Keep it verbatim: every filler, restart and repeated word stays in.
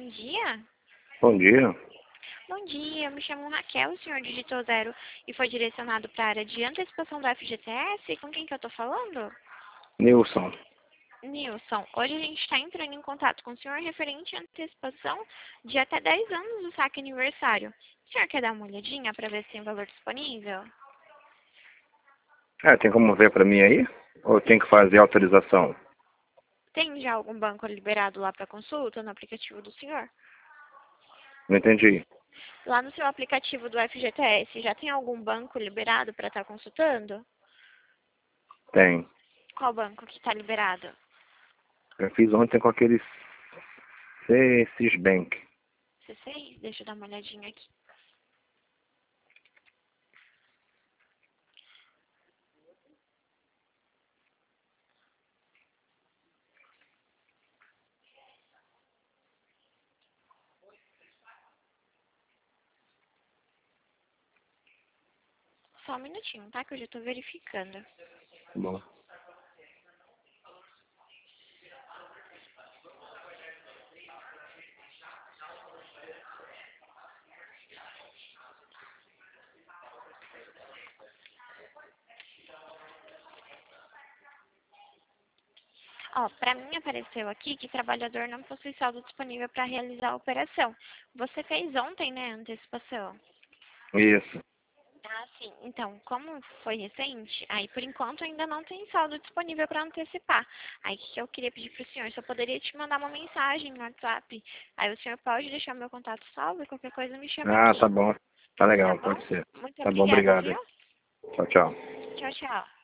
dia. Bom dia. Bom dia, eu me chamo Raquel, o senhor digitou zero e foi direcionado para a área de antecipação do F G T S. Com quem que eu estou falando? Nilson. Nilson, hoje a gente está entrando em contato com o senhor referente à antecipação de até dez anos do saque aniversário. O senhor quer dar uma olhadinha para ver se tem valor disponível? É, tem como ver para mim aí? Ou tem que fazer autorização? Tem já algum banco liberado lá para consulta no aplicativo do senhor? Não entendi. Lá no seu aplicativo do F G T S, já tem algum banco liberado para estar consultando? Tem. Qual banco que está liberado? Eu fiz ontem com aquele C Sysbank. C seis? Deixa eu dar uma olhadinha aqui. Só um minutinho, tá? Que eu já estou verificando. Bom. Ó, para mim apareceu aqui que trabalhador não possui saldo disponível para realizar a operação. Você fez ontem, né, a antecipação? Isso. Ah, sim. Então, como foi recente, aí por enquanto ainda não tem saldo disponível para antecipar. Aí o que que eu queria pedir para o senhor? Se eu poderia te mandar uma mensagem no WhatsApp. Aí o senhor pode deixar meu contato salvo e qualquer coisa me chama Ah, aqui. tá bom. Tá Tá legal, bom? pode ser. Muito Tá bom, obrigada, obrigado. viu? Tchau, tchau. Tchau, tchau.